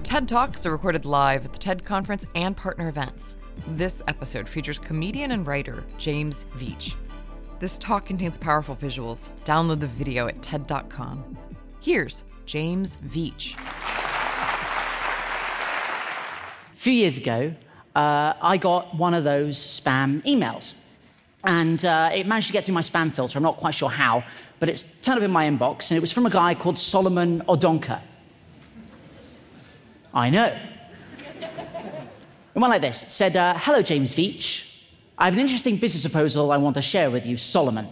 TED Talks are recorded live at the TED Conference and partner events. This episode features comedian and writer James Veitch. This talk contains powerful visuals. Download the video at TED.com. Here's James Veitch. A few years ago, I got one of those spam emails. And it managed to get through my spam filter. I'm not quite sure how, but it's turned up in my inbox, and it was from a guy called Solomon Odonka. I know. It went like this. It said, hello, James Veitch. I have an interesting business proposal I want to share with you, Solomon.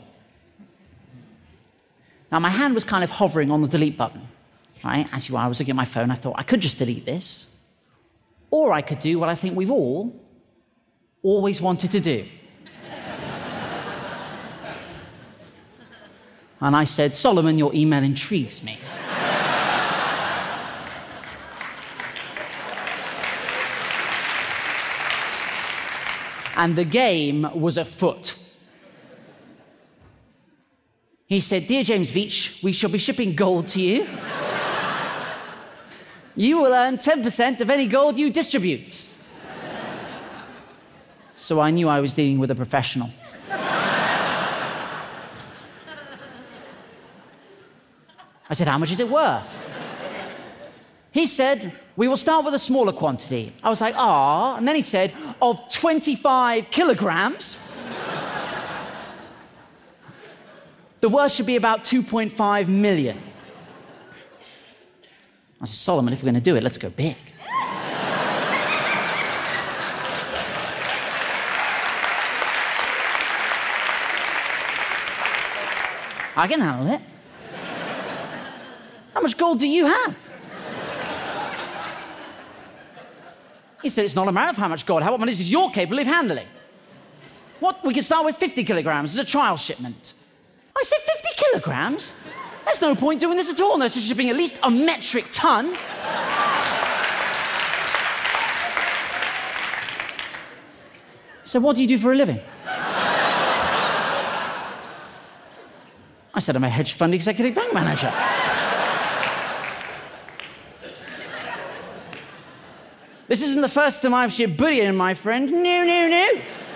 Now, my hand was kind of hovering on the delete button. Right? As you are, I was looking at my phone. I thought, I could just delete this. Or I could do what I think we've all always wanted to do. And I said, Solomon, your email intrigues me. And the game was afoot. He said, Dear James Veitch, we shall be shipping gold to you. You will earn 10% of any gold you distribute. So I knew I was dealing with a professional. I said, how much is it worth? He said, we will start with a smaller quantity. I was like, and then he said, of 25 kilograms. The worth should be about 2.5 million. I said, Solomon, if we're going to do it, let's go big. I can handle it. How much gold do you have? He said, it's not a matter of how much gold. How much is you're capable of handling? What? We can start with 50 kilograms as a trial shipment. I said, 50 kilograms? There's no point doing this at all unless you're shipping at least a metric ton. So what do you do for a living? I said, I'm a hedge fund executive bank manager. This isn't the first time I've shipped bullion, my friend. No.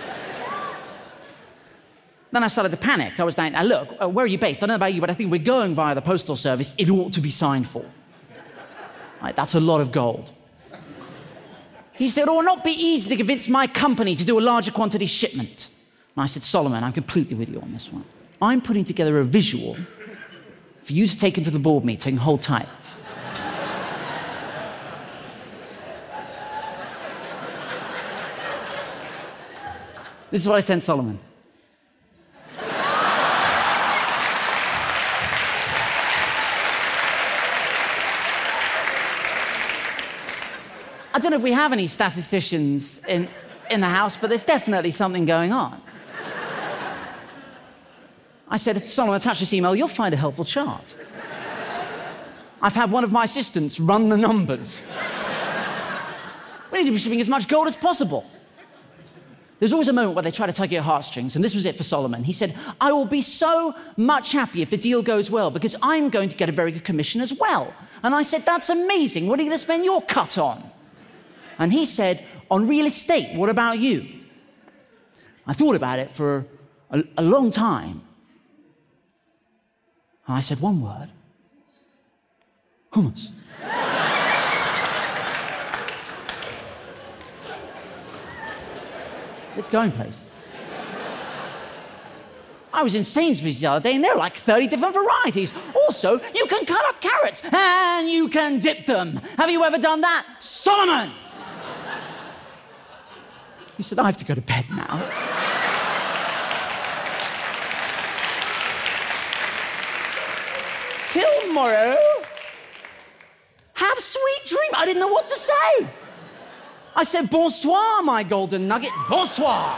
Then I started to panic. I was like, now look, where are you based? I don't know about you, but I think we're going via the postal service. It ought to be signed for. Right, that's a lot of gold. He said, it will not be easy to convince my company to do a larger quantity shipment. And I said, Solomon, I'm completely with you on this one. I'm putting together a visual for you to take into the board meeting. Hold tight. This is what I sent Solomon. I don't know if we have any statisticians in the house, but there's definitely something going on. I said, Solomon, attach this email, you'll find a helpful chart. I've had one of my assistants run the numbers. We need to be shipping as much gold as possible. There's always a moment where they try to tug at your heartstrings, and this was it for Solomon. He said, I will be so much happy if the deal goes well, because I'm going to get a very good commission as well. And I said, that's amazing. What are you going to spend your cut on? And he said, on real estate, what about you? I thought about it for a long time. And I said one word. Hummus. It's going places. I was in Sainsbury's the other day, and there are like 30 different varieties. Also, you can cut up carrots, and you can dip them. Have you ever done that? Solomon! He said, I have to go to bed now. Till tomorrow. Have sweet dreams. I didn't know what to say. I said, bonsoir, my golden nugget. Bonsoir.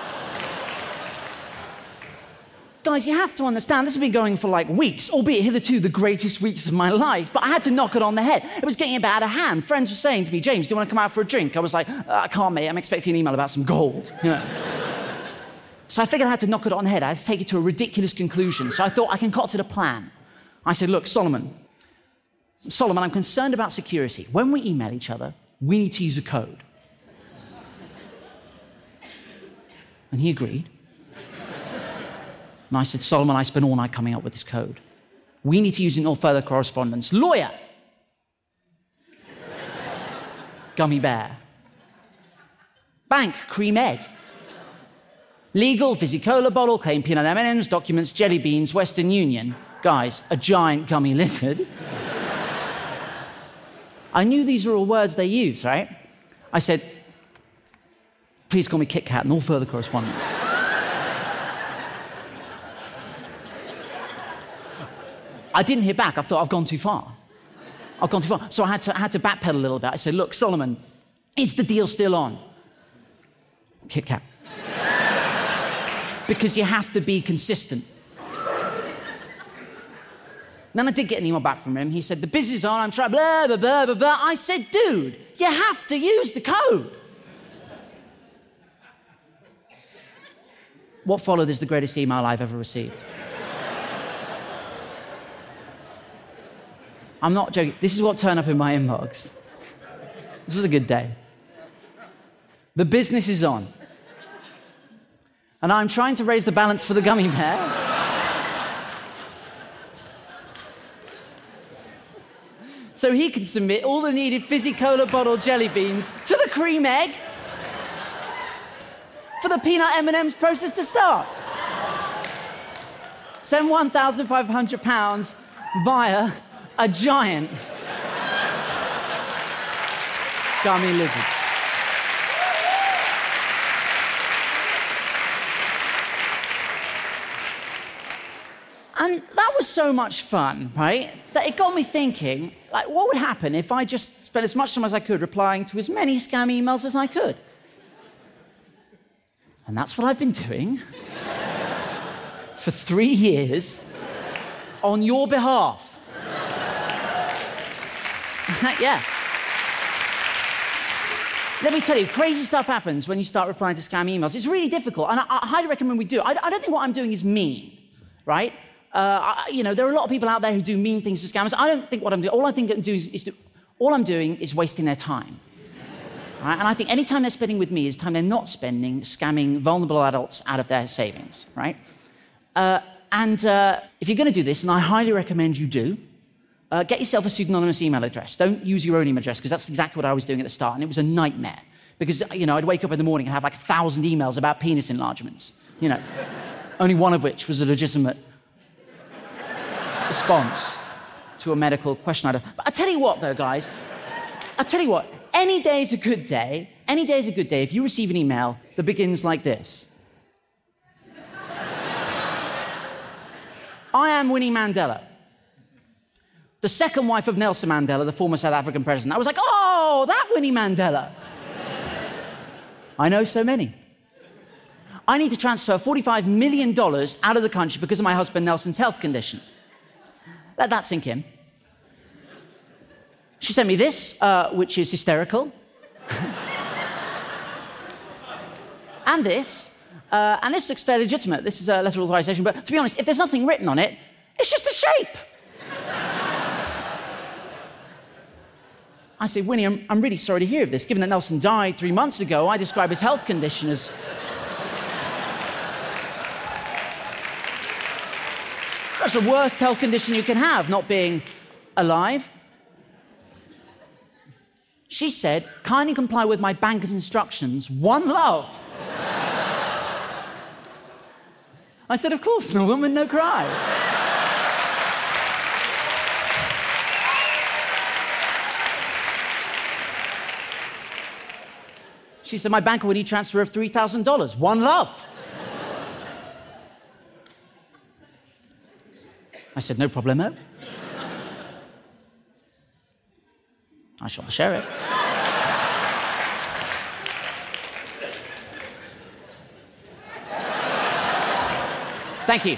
Guys, you have to understand, this has been going for like weeks, albeit hitherto the greatest weeks of my life, but I had to knock it on the head. It was getting a bit out of hand. Friends were saying to me, James, do you want to come out for a drink? I was like, I can't, mate. I'm expecting an email about some gold. You know? So I figured I had to knock it on the head. I had to take it to a ridiculous conclusion. So I thought I concocted a plan. I said, look, Solomon, I'm concerned about security. When we email each other, we need to use a code. And he agreed. And I said, Solomon, I spent all night coming up with this code. We need to use it in all further correspondence. Lawyer. Gummy bear. Bank, cream egg. Legal, fizzy cola bottle, claim peanut M&Ms, documents, jelly beans, Western Union. Guys, a giant gummy lizard. I knew these were all words they use, right? I said, please call me Kit Kat in all further correspondence. I didn't hear back. I thought, I've gone too far. So I had to backpedal a little bit. I said, look, Solomon, is the deal still on? Kit Kat. Because you have to be consistent. Then I did get an email back from him. He said, the business on, I'm trying, blah, blah, blah, blah, blah. I said, dude, you have to use the code. What followed is the greatest email I've ever received. I'm not joking. This is what turned up in my inbox. This was a good day. The business is on. And I'm trying to raise the balance for the gummy bear. So he can submit all the needed fizzy cola bottle jelly beans to the cream egg for the peanut M&Ms process to start. Send £1,500 via a giant gummy lizard. And that was so much fun, right? That it got me thinking, like, what would happen if I just spent as much time as I could replying to as many scam emails as I could? And that's what I've been doing for 3 years on your behalf. Yeah. Let me tell you, crazy stuff happens when you start replying to scam emails. It's really difficult, and I highly recommend we do. I don't think what I'm doing is mean, right? There are a lot of people out there who do mean things to scammers. I don't think what I'm doing. All I think I'm doing all I'm doing is wasting their time. Right? And I think any time they're spending with me is time they're not spending scamming vulnerable adults out of their savings, right? If you're going to do this, and I highly recommend you do, get yourself a pseudonymous email address. Don't use your own email address, because that's exactly what I was doing at the start, and it was a nightmare. Because, I'd wake up in the morning and have like 1,000 emails about penis enlargements, only one of which was a legitimate response to a medical question. But I tell you what, though, guys, any day is a good day. Any day is a good day if you receive an email that begins like this. I am Winnie Mandela, the second wife of Nelson Mandela, the former South African president. I was like, oh, that Winnie Mandela. I know so many. I need to transfer $45 million out of the country because of my husband Nelson's health condition. Let that sink in. She sent me this, which is hysterical. And this looks fairly legitimate. This is a letter of authorization, but to be honest, if there's nothing written on it, it's just a shape. I say, Winnie, I'm really sorry to hear of this. Given that Nelson died 3 months ago, I describe his health condition as... That's the worst health condition you can have, not being alive. She said, kindly comply with my banker's instructions. One love. I said, of course, no woman, no cry. She said, my banker would need transfer of $3,000. One love. I said, no problemo. I shot the sheriff. Thank you.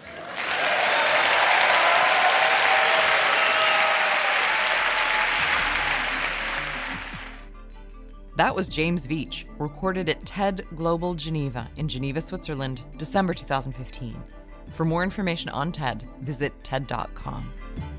That was James Veitch, recorded at TED Global Geneva in Geneva, Switzerland, December 2015. For more information on TED, visit TED.com.